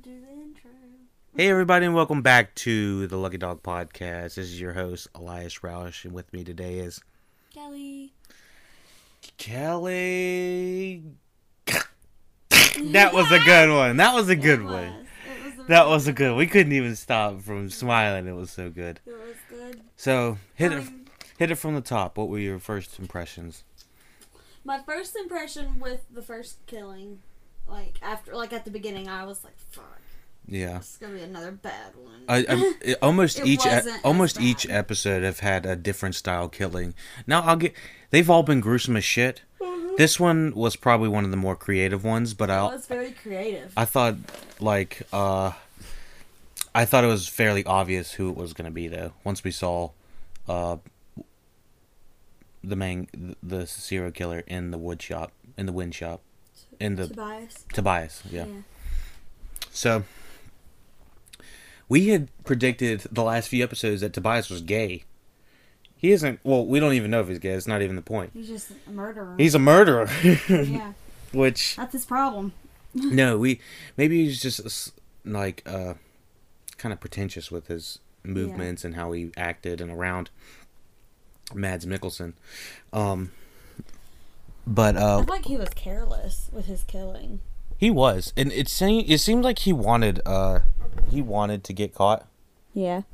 do the intro. Hey everybody, and welcome back to the Lucky Dog Podcast. This is your host, Elias Roush, and with me today is... Kelly. That was a good one. That was a good one. It was That was a good one. We couldn't even stop from smiling. It was so good. It was good. So, hit it from the top. What were your first impressions? My first impression with the first killing, at the beginning, I was like, "Fuck, Yeah. it's gonna be another bad one." Almost It each wasn't as each bad. episode have had a different style killing. Now they've all been gruesome as shit. Mhm. This one was probably one of the more creative ones, but It was very creative. I thought I thought it was fairly obvious who it was going to be though. Once we saw the serial killer in the wind shop, Tobias, yeah. So we had predicted the last few episodes that Tobias was gay. He isn't. Well, we don't even know if he's gay. It's not even the point. He's just a murderer. He's a murderer. Yeah, Which that's his problem. no, maybe he's just like kind of pretentious with his movements and how he acted and around Mads Mikkelsen. But I feel like he was careless with his killing. he was, and it seemed like he wanted to get caught. Yeah.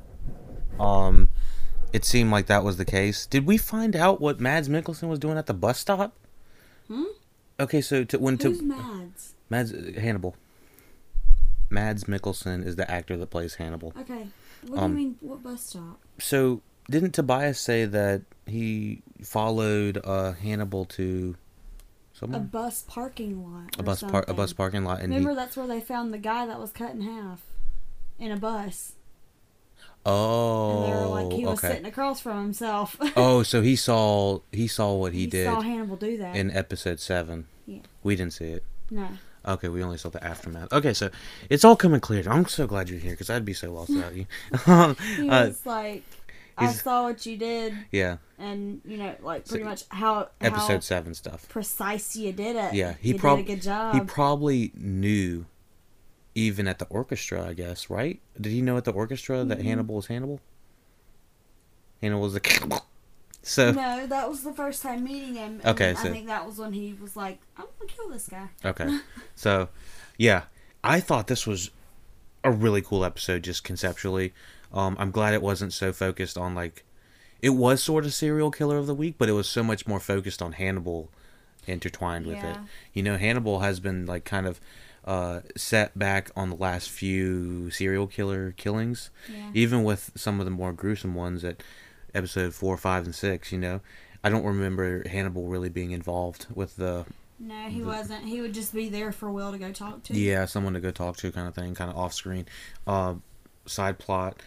It seemed like that was the case. Did we find out what Mads Mikkelsen was doing at the bus stop? Okay, so Who's Mads? Hannibal. Mads Mikkelsen is the actor that plays Hannibal. Okay. What do you mean? What bus stop? So, didn't Tobias say that he followed Hannibal to somewhere? A bus parking lot. A bus parking lot, and remember that's where they found the guy that was cut in half in a bus. Oh, And they were like, he was okay. sitting across from himself. Oh, so he saw what he did saw Hannibal do that in episode 7. Yeah. We didn't see it. No. Okay, we only saw the aftermath. Okay, so it's all coming clear. I'm so glad you're here because I'd be so lost without you. He was like, I saw what you did. Yeah. And, pretty much how Episode 7 stuff. Precise you did it. Yeah, you did a good job. He probably knew, even at the orchestra, I guess, right? Did he know at the orchestra that Hannibal was Hannibal? Hannibal was the... So... No, that was the first time meeting him. Okay, I think that was when he was like, I'm going to kill this guy. Okay. So, yeah. I thought this was a really cool episode, just conceptually. I'm glad it wasn't so focused on, it was sort of serial killer of the week, but it was so much more focused on Hannibal intertwined with it. Hannibal has been, kind of set back on the last few serial killer killings. Yeah. Even with some of the more gruesome ones at episode 4, 5, and 6, I don't remember Hannibal really being involved with the... No, he wasn't. He would just be there for Will to go talk to. Yeah, someone to go talk to kind of thing, kind of off screen. Side plot.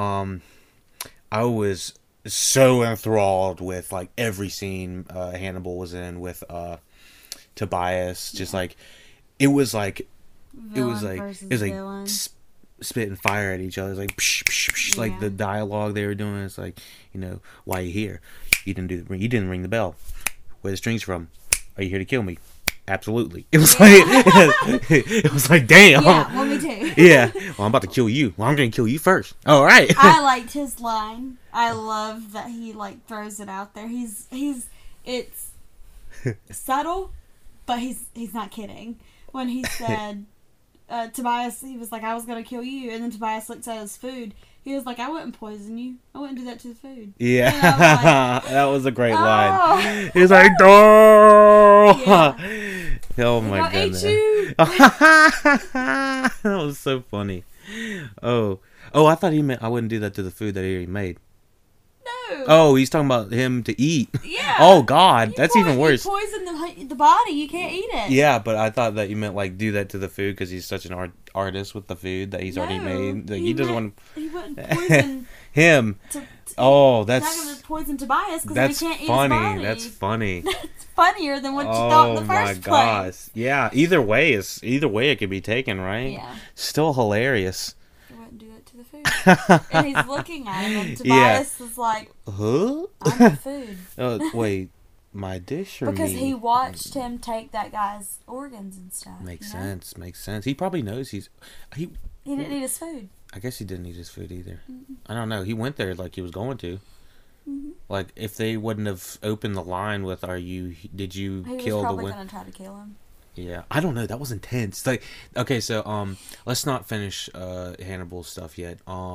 I was so enthralled with every scene Hannibal was in with Tobias. Just it was like villain. spitting fire at each other. It's like psh, psh, psh, the dialogue they were doing. It's why are you here? You didn't ring the bell. Where the strings from? Are you here to kill me? Absolutely. It was it was like, damn. Yeah, well, me too. Yeah. Well, I'm about to kill you. Well, I'm going to kill you first. All right. I liked his line. I love that he throws it out there. It's subtle, but he's not kidding. When he said, Tobias, he was like, I was going to kill you. And then Tobias looks at his food. He was like, I wouldn't poison you. I wouldn't do that to the food. Yeah. And I was that was a great Oh. line. He was like, no. Yeah. Oh my I'll goodness. eat you. That was so funny. Oh, I thought he meant I wouldn't do that to the food that he already made. No. Oh, he's talking about him to eat. Yeah. Oh God, that's even worse. You poison the body. You can't eat it. Yeah, but I thought that you meant do that to the food because he's such an artist with the food that he's already made. He doesn't want He wouldn't poison him. Oh, that's not going to poison Tobias because that's he can't funny. eat his body. That's funny. That's funnier than what you thought in the first Oh my place. gosh! Yeah, either way it could be taken, right? Yeah. Still hilarious. I wouldn't do that to the food. And he's looking at him, and Tobias is like, Huh? I'm the food. Wait. My dish or Because me? he watched him take that guy's organs and stuff. Makes you know? sense. Makes sense. He probably knows he. He didn't eat his food. I guess he didn't eat his food either. Mm-hmm. I don't know. He went there like he was going to. Mm-hmm. Like if they wouldn't have opened the line with Did you He was kill the probably win?" going to try to kill him. Yeah, I don't know. That was intense. Like, okay, so let's not finish Hannibal's stuff yet.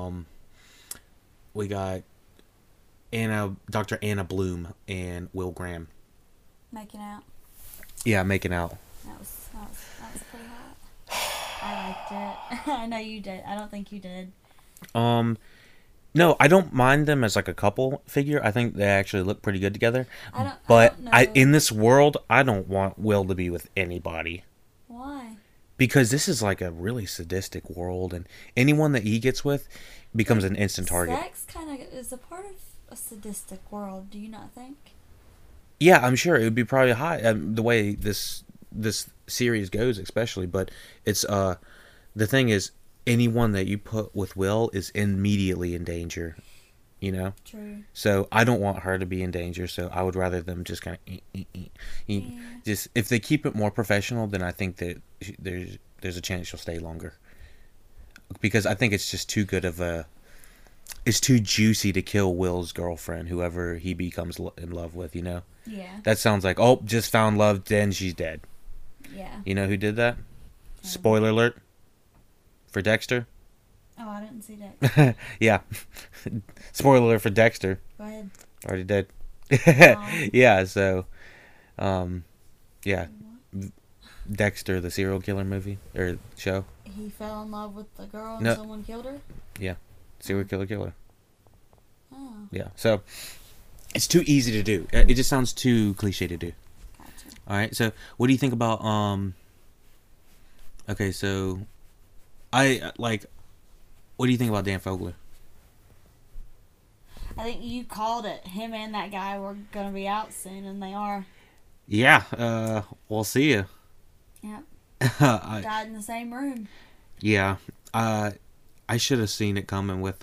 We got Dr. Anna Bloom, and Will Graham. Making out. Yeah, making out. That was pretty hot. I liked it. I know you did. I don't think you did. No, I don't mind them as like a couple figure. I think they actually look pretty good together. I don't know. In this world, I don't want Will to be with anybody. Why? Because this is like a really sadistic world, and anyone that he gets with becomes an instant target. Sex kind of is a part of a sadistic world. Do you not think? Yeah, I'm sure it would be probably high the way this series goes, especially. But it's the thing is, anyone that you put with Will is immediately in danger, you know? True. So I don't want her to be in danger, so I would rather them just kind of just if they keep it more professional, then I think that there's a chance she'll stay longer. Because I think it's just too good of it's too juicy to kill Will's girlfriend, whoever he becomes in love with, you know? Yeah. That sounds like, oh, just found love, then she's dead. Yeah. You know who did that? Spoiler alert. For Dexter? Oh, I didn't see that. Yeah. Spoiler alert for Dexter. Go ahead. Already dead. Yeah, so yeah. Dexter, the serial killer movie or show. He fell in love with the girl and No. someone killed her? Yeah. Serial killer. Oh. Yeah. So it's too easy to do. It just sounds too cliche to do. Gotcha. All right. So what do you think about okay, so what do you think about Dan Fogler? I think you called it. Him and that guy were going to be out soon, and they are. Yeah, we'll see you. Yep. I, Died in the same room. yeah, I should have seen it coming with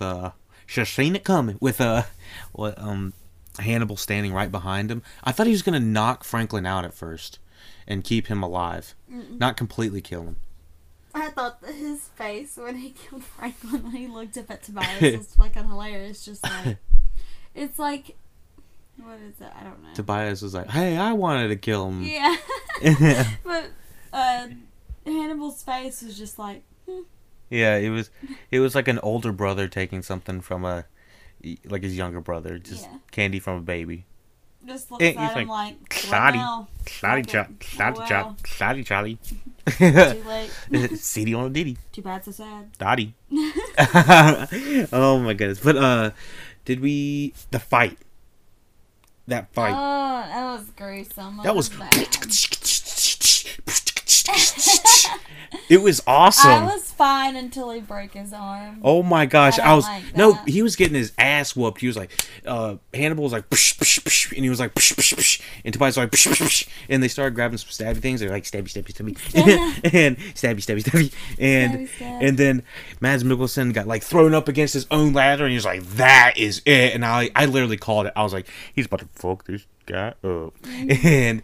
Hannibal standing right behind him. I thought he was gonna knock Franklin out at first, and keep him alive, not completely kill him. I thought that his face when he killed Franklin, when he looked up at Tobias, was fucking hilarious. Just like, it's like, what is it? I don't know. Tobias was like, "Hey, I wanted to kill him." Yeah. But Hannibal's face was just like, Yeah, it was like an older brother taking something from like his younger brother, just candy from a baby. Just looks at him like, what now? Sorry, Charlie. Too late. CD on a ditty. Too bad, so sad. Dottie. Oh my goodness. But the fight. That fight. Oh, that was gruesome. That was bad. It was awesome. I was fine until he broke his arm. Oh my gosh, I was like no, that. he was getting his ass whooped. He was like, Hannibal was like, psh, psh, psh, and he was like, psh, psh, psh, and Tobias was like, psh, psh, psh, and they started grabbing some stabby things. They're like, stabby, stabby, stabby, and stabby, and then Mads Mikkelsen got like thrown up against his own ladder, and he was like, that is it. And I literally called it. I was like, he's about to fuck this guy up, and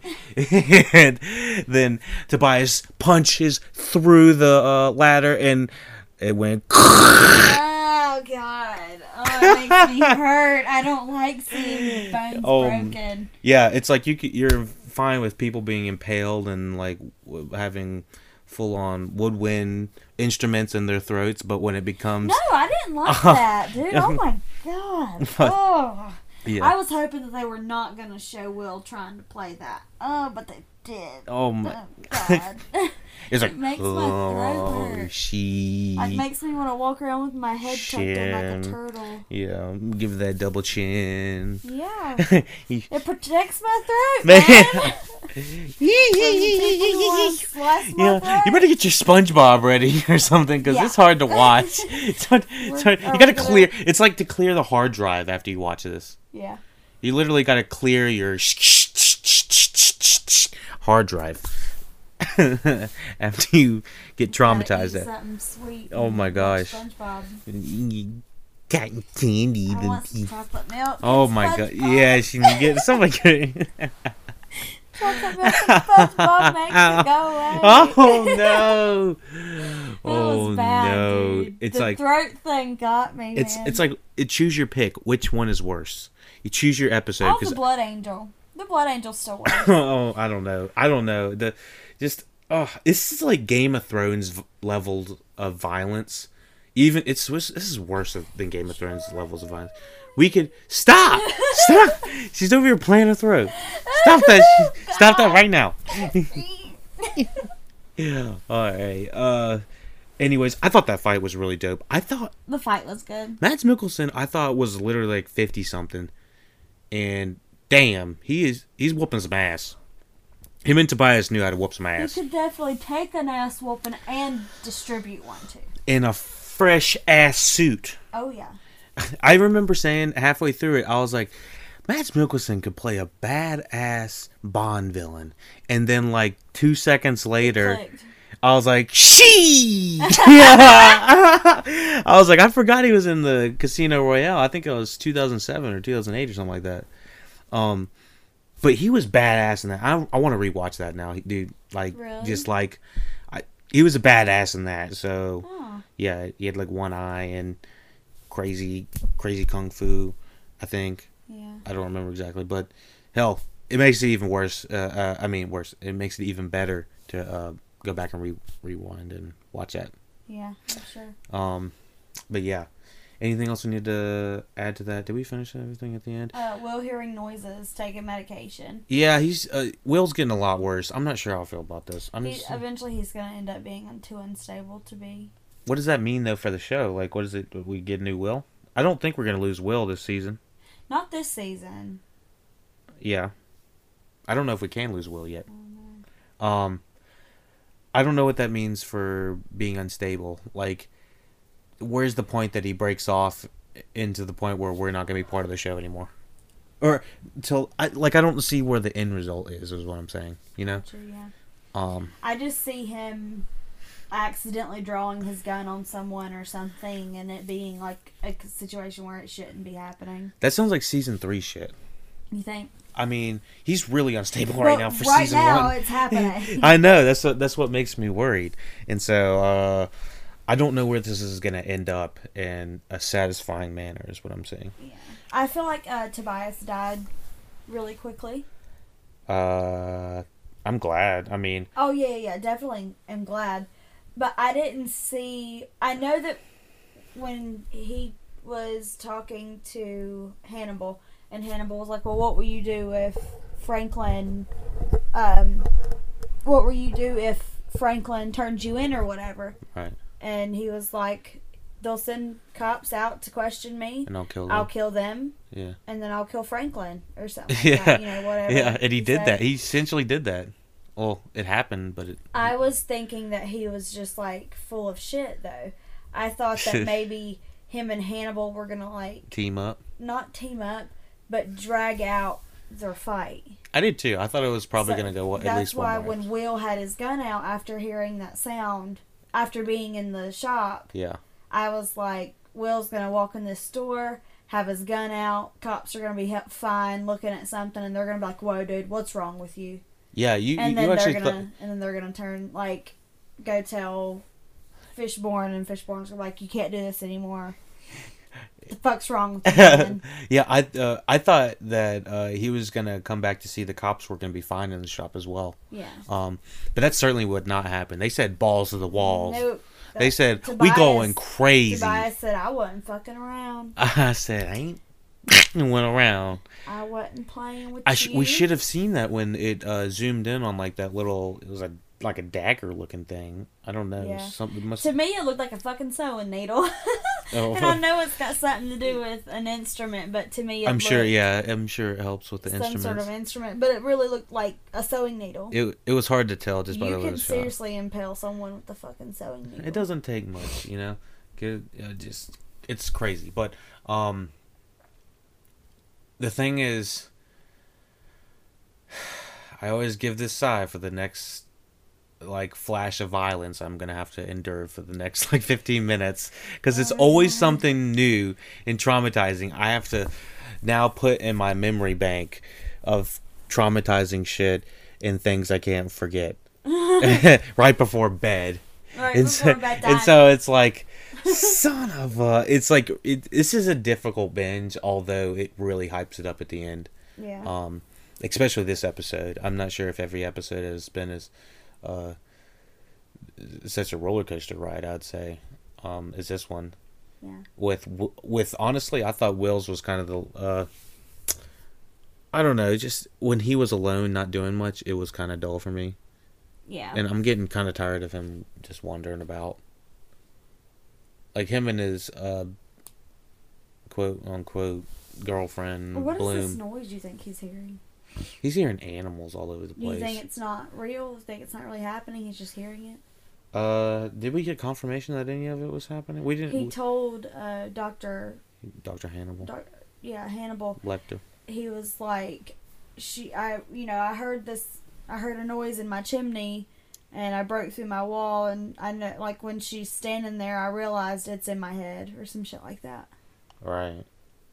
then Tobias punches through the ladder, and it went. Oh god! Oh, it makes me hurt. I don't like seeing bones broken. Yeah, it's like you're fine with people being impaled and like having full-on woodwind instruments in their throats, but when it becomes No, I didn't like that, dude. Oh my god! Oh. Yeah. I was hoping that they were not going to show Will trying to play that. Oh, but they did. Oh my god! It's like, it makes my throat hurt. She. It makes me want to walk around with my head tucked in like a turtle. Yeah, give that double chin. Yeah, it protects my throat, man. Yeah, you better get your SpongeBob ready or something because it's hard to watch. It's hard. You gotta clear. It's like to clear the hard drive after you watch this. Yeah. You literally gotta clear your hard drive after you get traumatized. Something sweet. Oh my gosh. SpongeBob. cotton candy. I want some chocolate milk. Oh and my god! SpongeBob. Yeah, she can get somebody. Chocolate milk and SpongeBob makes it go away. Oh no! That Oh was bad, no! dude. It's the like throat thing got me. Man. it's like choose your pick. Which one is worse? You choose your episode Oh, because the Blood Angel. The Blood Angel's still worse. oh, I don't know. This is like Game of Thrones levels of violence. Even this is worse than Game of Thrones levels of violence. We could stop. She's over here playing her throat. Stop that! Stop that right now. Yeah. All right. Anyways, I thought that fight was really dope. I thought The fight was good. Mads Mikkelsen, I thought was literally like 50 something, and damn, he's whooping some ass. Him and Tobias knew how to whoop some You ass. could definitely take an ass whooping and distribute one too. In a fresh ass suit. Oh yeah. I remember saying halfway through it, I was like, Mads Mikkelsen could play a badass Bond villain. And then like 2 seconds later, Clicked. I was like, she. I was like, I forgot he was in the Casino Royale. I think it was 2007 or 2008 or something like that. But he was badass in that. I want to rewatch that now, dude. Like, Really? just like, he was a badass in that. So, Oh. yeah, he had like one eye and crazy kung fu. I think Yeah. I don't remember exactly, but hell, it makes it even worse. Worse. It makes it even better to go back and rewind and watch that. Yeah, for sure. But yeah. Anything else we need to add to that? Did we finish everything at the end? Will hearing noises, taking medication. Yeah, he's Will's getting a lot worse. I'm not sure how I feel about this. Eventually he's gonna end up being too unstable to be. What does that mean though for the show? Like, what is it? We get a new Will? I don't think we're gonna lose Will this season. Not this season. Yeah, I don't know if we can lose Will yet. I don't know what that means for being unstable. Like, where's the point that he breaks off into the point where we're not gonna be part of the show anymore? Or I don't see where the end result is what I'm saying. You know? True, yeah. I just see him accidentally drawing his gun on someone or something, and it being like a situation where it shouldn't be happening. That sounds like season 3 shit. You think? I mean, he's really unstable right now for right season now, 1. it's happening. I know, that's what makes me worried. And so I don't know where this is going to end up in a satisfying manner is what I'm saying. Yeah. I feel like Tobias died really quickly. I'm glad. I mean, Oh yeah, definitely am glad. But I didn't see. I know that when he was talking to Hannibal, and Hannibal was like, "Well, what will you do if Franklin? What will you do if Franklin turns you in or whatever?" right. And he was like, "They'll send cops out to question me. And I'll kill them. I'll kill them, Yeah. and then I'll kill Franklin or something. Like Yeah. that, whatever." Yeah, and he did said. that. He essentially did that. Well, it happened, but it... I was thinking that he was just like full of shit though. I thought that maybe him and Hannibal were gonna like Team up. not team up, but drag out their fight. I did too. I thought it was probably going to go at least one That's why round. when Will had his gun out after hearing that sound, after being in the shop, Yeah. I was like, Will's gonna walk in this store, have his gun out, cops are gonna be fine looking at something, and they're gonna be like, "Whoa, dude, what's wrong with you?" Yeah, you And you then actually and then they're gonna turn like, go tell Fishborn, and Fishborn's like, "You can't do this anymore. The fuck's wrong with you, man?" Yeah, I thought that he was gonna come back to see the cops were gonna be fine in the shop as well. Yeah. But that certainly would not happen. They said balls to the walls. Nope. They said we Tobias- going crazy. Tobias said, "I wasn't fucking around. I said I ain't went around. I wasn't playing with you." We should have seen that when it zoomed in on like that little. It was like a dagger looking thing. I don't know. Yeah. Something must. To me, it looked like a fucking sewing needle. Oh. And I know it's got something to do with an instrument, but to me, I'm sure. Yeah, I'm sure it helps with the some instruments. sort of instrument. But it really looked like a sewing needle. It was hard to tell just by You the way can it was shot. seriously impale someone with the fucking sewing needle. It doesn't take much, you know. Just it's crazy, but the thing is, I always give this sigh for the next like flash of violence I'm gonna have to endure for the next like 15 minutes, because it's always something new and traumatizing I have to now put in my memory bank of traumatizing shit and things I can't forget right before bed. Right and before so, bedtime. and so it's like, son of a, it's like this is a difficult binge, although it really hypes it up at the end. Yeah. Especially this episode. I'm not sure if every episode has been as such a roller coaster ride, I'd say, as this one. Yeah. With honestly, I thought Will's was kind of the I don't know, just when he was alone not doing much, it was kind of dull for me. Yeah. And I'm getting kind of tired of him just wandering about. Like him and his quote unquote girlfriend What Bloom. is this noise you think he's hearing? He's hearing animals all over the Do you place. think it's not real? You think it's not really happening? He's just hearing it? Did we get confirmation that any of it was happening? We didn't. He told Dr. Hannibal. Hannibal. Lecter. He was like, I heard a noise in my chimney, and I broke through my wall, and I know, like, when she's standing there, I realized it's in my head, or some shit like that. Right.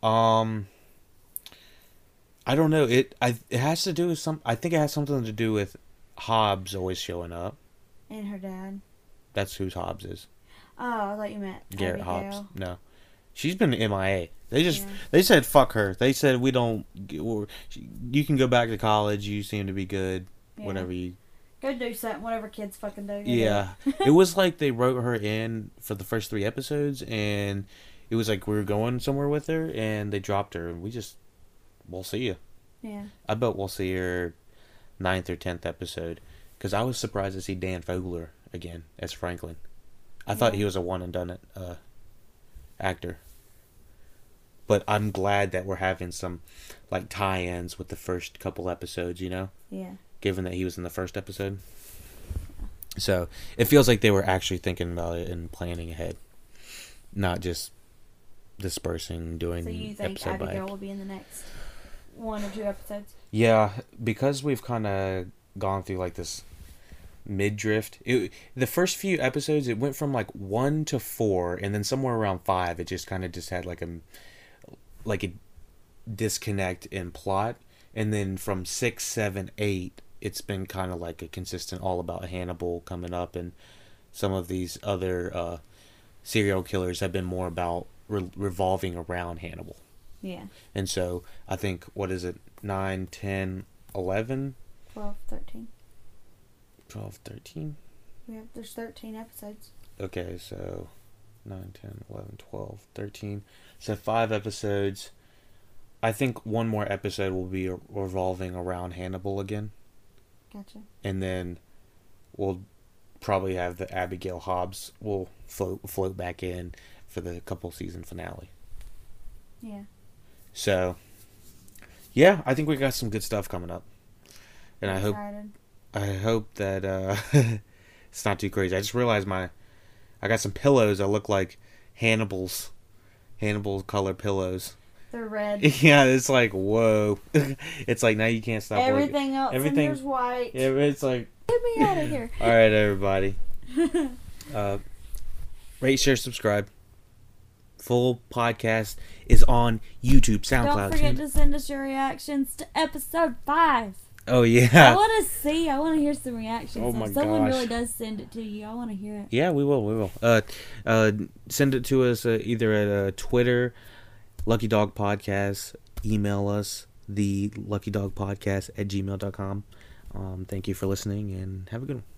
I don't know. It has to do with I think it has something to do with Hobbs always showing up. And her dad. That's who Hobbs is. Oh, I thought you meant Garrett Abigail. Hobbs. No, she's been MIA. They said fuck her. They said we don't. You can go back to college. You seem to be good. Yeah. Whatever you. Go do something. Whatever kids fucking do. Yeah, it was like they wrote her in for the first 3 episodes, and it was like we were going somewhere with her, and they dropped her, and we'll see you. Yeah. I bet we'll see her 9th or 10th episode, because I was surprised to see Dan Fogler again as Franklin. I thought he was a one and done actor, but I'm glad that we're having some like tie-ins with the first couple episodes. You know. Yeah. Given that he was in the first episode. So, it feels like they were actually thinking about it and planning ahead. Not just dispersing, doing So you think episode Abigail by. will be in the next 1 or 2 episodes? Yeah, because we've kind of gone through like this mid-drift. The first few episodes, it went from like 1 to 4, and then somewhere around 5, it just kind of just had like a disconnect in plot. And then from 6, 7, 8, it's been kind of like a consistent all about Hannibal coming up, and some of these other serial killers have been more about revolving around Hannibal. Yeah. And so I think, what is it, 9, 10, 11? 12, 13. 12, 13? There's 13 episodes. Okay, so 9, 10, 11, 12, 13. So 5 episodes. I think one more episode will be revolving around Hannibal again. Gotcha. And then we'll probably have the Abigail Hobbs will float back in for the couple season finale. Yeah. So, yeah, I think we got some good stuff coming up. And I'm I hope that it's not too crazy. I just realized I got some pillows that look like Hannibal color pillows. They're red. Yeah, it's like, whoa. It's like, now you can't stop Everything else in here's white. Yeah, it's like, get me out of here. all right, everybody. Rate, share, subscribe. Full podcast is on YouTube, SoundCloud. Don't forget to send us your reactions to episode 5. Oh, yeah. I want to hear some reactions. Oh, my If someone gosh. really does send it to you, I want to hear it. Yeah, we will. Send it to us either at Twitter, Lucky Dog Podcast. Email us, the luckydogpodcast@gmail.com. Thank you for listening, and have a good one.